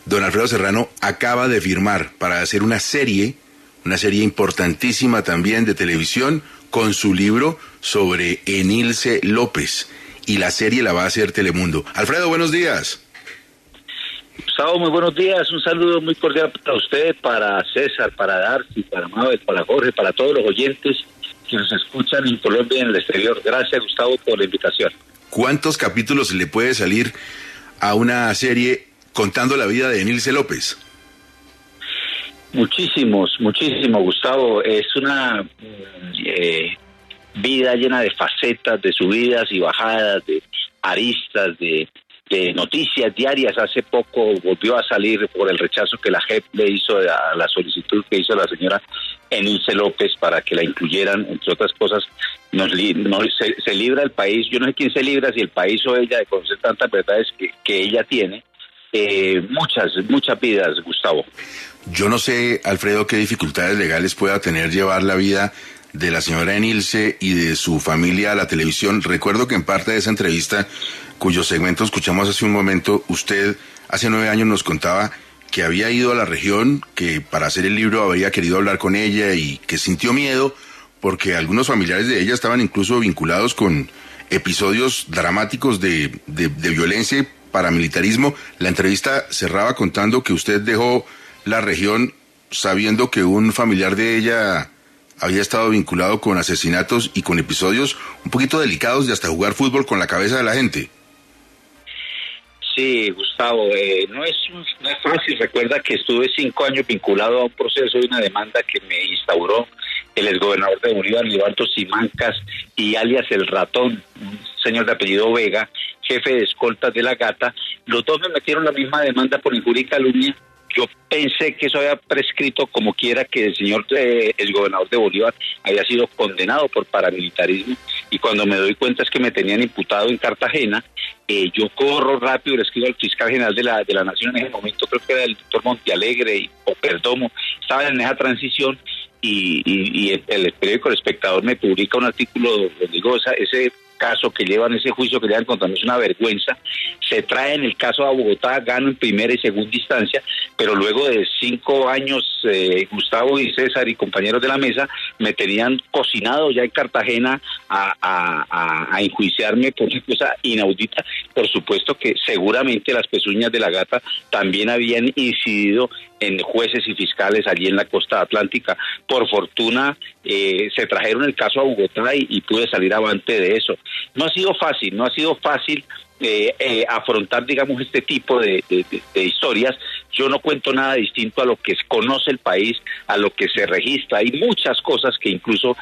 don Alfredo Serrano acaba de firmar para hacer una serie importantísima también de televisión, con su libro sobre Enilce López, y la serie la va a hacer Telemundo. Alfredo, buenos días. Gustavo, muy buenos días, un saludo muy cordial para usted, para César, para Darcy, para Mabel, para Jorge, para todos los oyentes que nos escuchan en Colombia y en el exterior. Gracias, Gustavo, por la invitación. ¿Cuántos capítulos le puede salir a una serie contando la vida de Enilce López? Muchísimos, Gustavo. Es una vida llena de facetas, de subidas y bajadas, de aristas, de noticias diarias. Hace poco volvió a salir por el rechazo que la JEP le hizo a la solicitud que hizo la señora Enilce López para que la incluyeran, entre otras cosas. Se libra el país. Yo no sé quién se libra, si el país o ella, de conocer tantas verdades que ella tiene. Muchas vidas, Gustavo. Yo no sé, Alfredo, qué dificultades legales pueda tener llevar la vida de la señora Enilce y de su familia a la televisión. Recuerdo que en parte de esa entrevista, cuyo segmento escuchamos hace un momento, usted hace 9 años nos contaba que había ido a la región, que para hacer el libro había querido hablar con ella y que sintió miedo porque algunos familiares de ella estaban incluso vinculados con episodios dramáticos de violencia y paramilitarismo. La entrevista cerraba contando que usted dejó la región sabiendo que un familiar de ella había estado vinculado con asesinatos y con episodios un poquito delicados de hasta jugar fútbol con la cabeza de la gente. Sí, Gustavo, no es fácil. Recuerda que estuve 5 años vinculado a un proceso de una demanda que me instauró el exgobernador de Bolívar, Libardo Simancas, y alias El Ratón, un señor de apellido Vega, jefe de escoltas de La Gata. Los dos me metieron la misma demanda por injuria y calumnia. Yo pensé que eso había prescrito, como quiera que el señor el gobernador de Bolívar había sido condenado por paramilitarismo, y cuando me doy cuenta es que me tenían imputado en Cartagena. Yo corro rápido, le escribo al fiscal general de la Nación en ese momento, creo que era el doctor Montealegre o Perdomo, estaba en esa transición, y el periódico El Espectador me publica un artículo donde digo, ese caso que llevan, ese juicio que llevan contra mí es una vergüenza. Se trae en el caso a Bogotá, gano en primera y segunda instancia, pero luego de 5 años, Gustavo y César y compañeros de la mesa me tenían cocinado ya en Cartagena a enjuiciarme por una cosa inaudita. Por supuesto que seguramente las pezuñas de La Gata también habían incidido en jueces y fiscales allí en la costa atlántica. Por fortuna se trajeron el caso a Bogotá y pude salir avante de eso. No ha sido fácil afrontar, digamos, este tipo de historias. Yo no cuento nada distinto a lo que conoce el país, a lo que se registra. Hay muchas cosas que incluso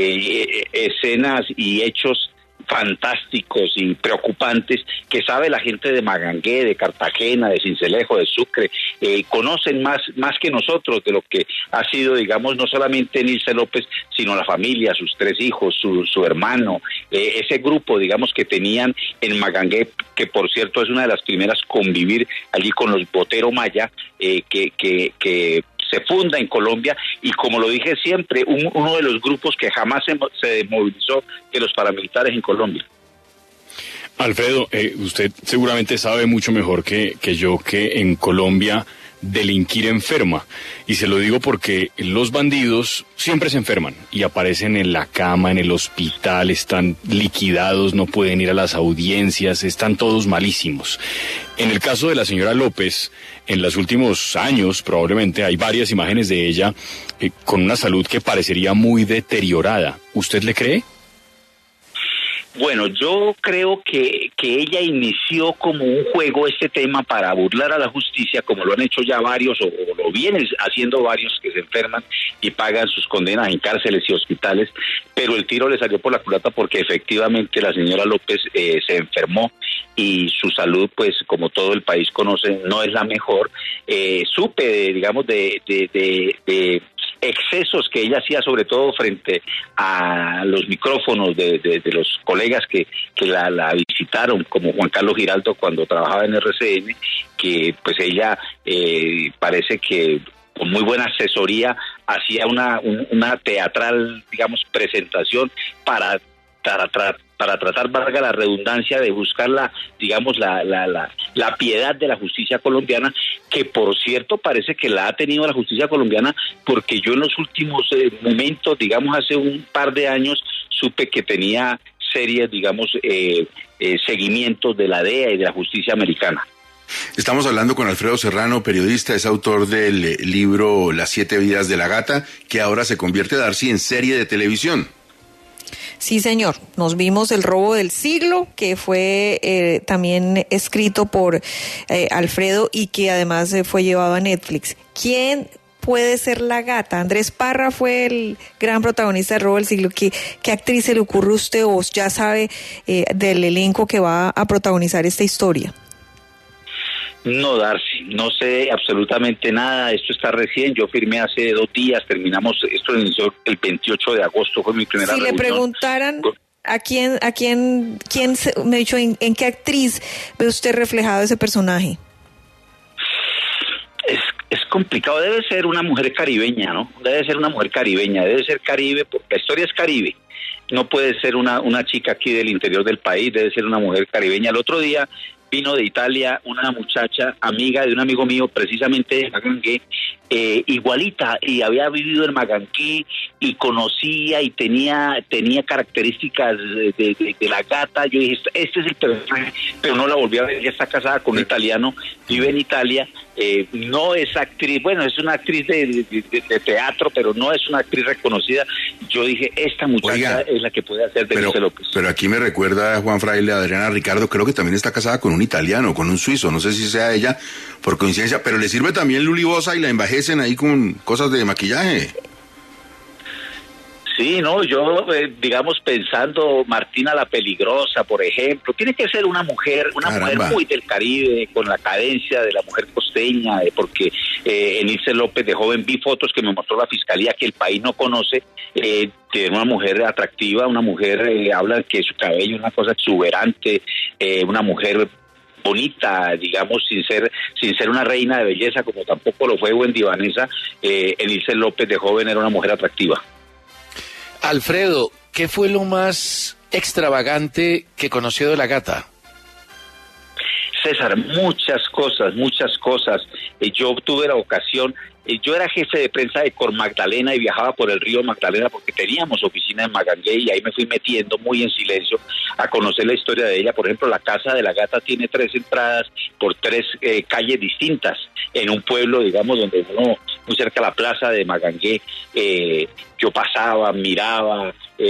escenas y hechos fantásticos y preocupantes que sabe la gente de Magangué, de Cartagena, de Sincelejo, de Sucre, conocen más que nosotros de lo que ha sido, digamos, no solamente Enilce López, sino la familia, sus 3 hijos, su hermano, ese grupo, digamos, que tenían en Magangué, que por cierto es una de las primeras convivir allí con los Botero Maya, que se funda en Colombia, y como lo dije siempre, uno de los grupos que jamás se desmovilizó de los paramilitares en Colombia. Alfredo, usted seguramente sabe mucho mejor que yo que en Colombia delinquir enferma, y se lo digo porque los bandidos siempre se enferman y aparecen en la cama, en el hospital, están liquidados, no pueden ir a las audiencias, están todos malísimos. En el caso de la señora López, en los últimos años probablemente hay varias imágenes de ella con una salud que parecería muy deteriorada. ¿Usted le cree? Bueno, yo creo que ella inició como un juego este tema para burlar a la justicia, como lo han hecho ya varios, o lo vienen haciendo varios que se enferman y pagan sus condenas en cárceles y hospitales, pero el tiro le salió por la culata porque efectivamente la señora López se enfermó y su salud, pues como todo el país conoce, no es la mejor. Supe, digamos, de excesos que ella hacía, sobre todo frente a los micrófonos de los colegas que la visitaron, como Juan Carlos Giraldo cuando trabajaba en RCN, que pues ella parece que con muy buena asesoría hacía una teatral, digamos, presentación para para tratar, valga la redundancia, de buscar la piedad de la justicia colombiana, que por cierto parece que la ha tenido la justicia colombiana, porque yo en los últimos momentos, digamos hace un par de años, supe que tenía serios, digamos, seguimientos de la DEA y de la justicia americana. Estamos hablando con Alfredo Serrano, periodista, es autor del libro Las 7 vidas de la gata, que ahora se convierte, Darcy, en serie de televisión. Sí, señor. Nos vimos El robo del siglo, que fue también escrito por Alfredo y que además fue llevado a Netflix. ¿Quién puede ser la gata? Andrés Parra fue el gran protagonista del robo del siglo. ¿Qué actriz se le ocurre a usted o ya sabe del elenco que va a protagonizar esta historia? No, Darcy, no sé absolutamente nada, esto está recién, yo firmé hace 2 días, terminamos, esto inició el 28 de agosto, fue mi primera reunión. Si le preguntaran me ha dicho, ¿en qué actriz ve usted reflejado ese personaje? Es complicado, debe ser una mujer caribeña, ¿no? Debe ser una mujer caribeña, debe ser Caribe, porque la historia es Caribe. No puede ser una chica aquí del interior del país, debe ser una mujer caribeña. El otro día vino de Italia una muchacha, amiga de un amigo mío, precisamente de Magangué, igualita, y había vivido en Magangué, y conocía y tenía características de la gata. Yo dije, este es el personaje, pero no la volví a ver, ella está casada con un italiano, vive en Italia, no es actriz, bueno, es una actriz de teatro, pero no es una actriz reconocida. Yo dije, esta muchacha es la que puede hacer de Ilse López. Pero aquí me recuerda a Juan Fraile, Adriana Ricardo, creo que también está casada con un italiano, con un suizo, no sé si sea ella por coincidencia, pero le sirve también Luli Boza y la envejecen ahí con cosas de maquillaje. Sí, no, yo, digamos, pensando Martina la Peligrosa, por ejemplo, tiene que ser una mujer muy del Caribe, con la cadencia de la mujer costeña, porque en Ilse López de joven vi fotos que me mostró la fiscalía que el país no conoce, que una mujer atractiva, una mujer, habla que su cabello es una cosa exuberante, una mujer bonita, digamos, sin ser una reina de belleza, como tampoco lo fue Wendy Vanessa, en Ilse López de joven era una mujer atractiva. Alfredo, ¿qué fue lo más extravagante que conoció de la gata? César, muchas cosas. Yo tuve la ocasión, yo era jefe de prensa de Cor Magdalena y viajaba por el río Magdalena porque teníamos oficina en Magangué y ahí me fui metiendo muy en silencio a conocer la historia de ella. Por ejemplo, la casa de la gata tiene 3 entradas por 3 calles distintas en un pueblo, digamos, donde uno, muy cerca de la plaza de Magangué, yo pasaba, miraba,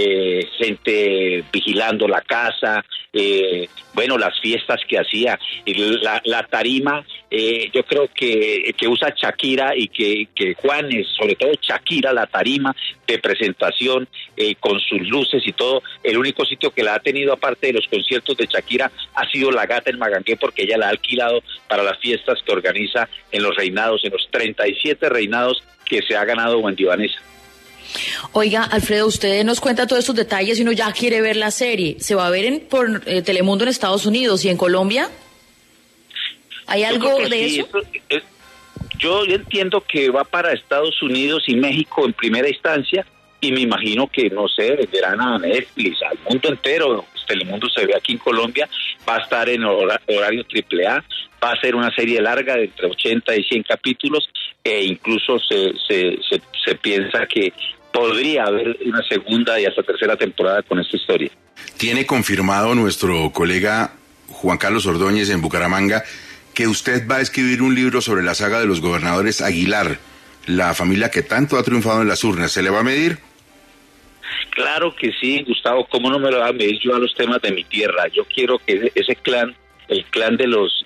gente vigilando la casa, bueno, las fiestas que hacía, la tarima, yo creo que usa Shakira y que Juanes, sobre todo Shakira, la tarima de presentación con sus luces y todo, el único sitio que la ha tenido aparte de los conciertos de Shakira ha sido la gata en Magangué, porque ella la ha alquilado para las fiestas que organiza en los reinados, en los 37 reinados que se ha ganado Wendy Vanessa. Oiga, Alfredo, usted nos cuenta todos estos detalles y uno ya quiere ver la serie. ¿Se va a ver por Telemundo en Estados Unidos y en Colombia? ¿Hay algo de eso? Yo entiendo que va para Estados Unidos y México en primera instancia, y me imagino que, no sé, venderán a Netflix, al mundo entero. Telemundo se ve aquí en Colombia, va a estar en horario AAA, va a ser una serie larga de entre 80 y 100 capítulos, e incluso se piensa que podría haber una segunda y hasta tercera temporada con esta historia. Tiene confirmado nuestro colega Juan Carlos Ordóñez en Bucaramanga que usted va a escribir un libro sobre la saga de los gobernadores Aguilar, la familia que tanto ha triunfado en las urnas. ¿Se le va a medir? Claro que sí, Gustavo, ¿cómo no me lo va a medir yo a los temas de mi tierra? Yo quiero que ese clan, el clan de los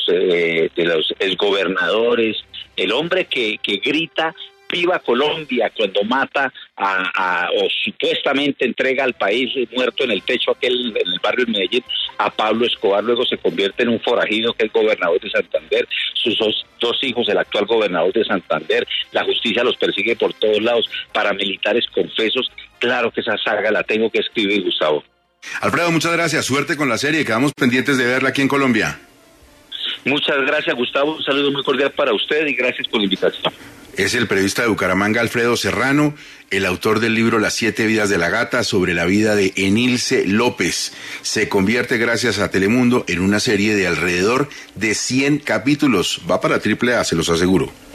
exgobernadores, el hombre que grita viva Colombia cuando mata o supuestamente entrega al país muerto en el techo aquel en el barrio de Medellín a Pablo Escobar, luego se convierte en un forajido que es gobernador de Santander, sus dos hijos, el actual gobernador de Santander, la justicia los persigue por todos lados, paramilitares confesos. Claro que esa saga la tengo que escribir, Gustavo. Alfredo, muchas gracias, suerte con la serie, quedamos pendientes de verla aquí en Colombia. Muchas gracias, Gustavo. Un saludo muy cordial para usted y gracias por la invitación. Es el periodista de Bucaramanga, Alfredo Serrano, el autor del libro Las 7 vidas de la gata, sobre la vida de Enilce López. Se convierte, gracias a Telemundo, en una serie de alrededor de 100 capítulos. Va para AAA, se los aseguro.